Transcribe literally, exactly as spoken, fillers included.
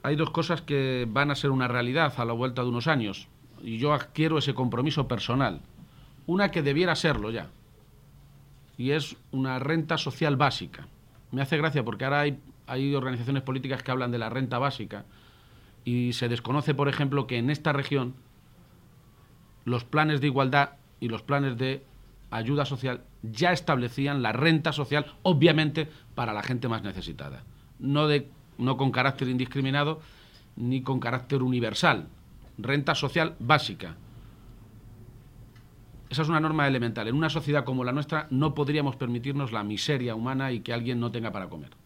hay dos cosas que van a ser una realidad a la vuelta de unos años, y yo adquiero ese compromiso personal. Una que debiera serlo ya, y es una renta social básica. Me hace gracia porque ahora hay, hay organizaciones políticas que hablan de la renta básica y se desconoce, por ejemplo, que en esta región los planes de igualdad y los planes de ayuda social ya establecían la renta social, obviamente, para la gente más necesitada. No, de, no con carácter indiscriminado ni con carácter universal. Renta social básica. Esa es una norma elemental. En una sociedad como la nuestra no podríamos permitirnos la miseria humana y que alguien no tenga para comer.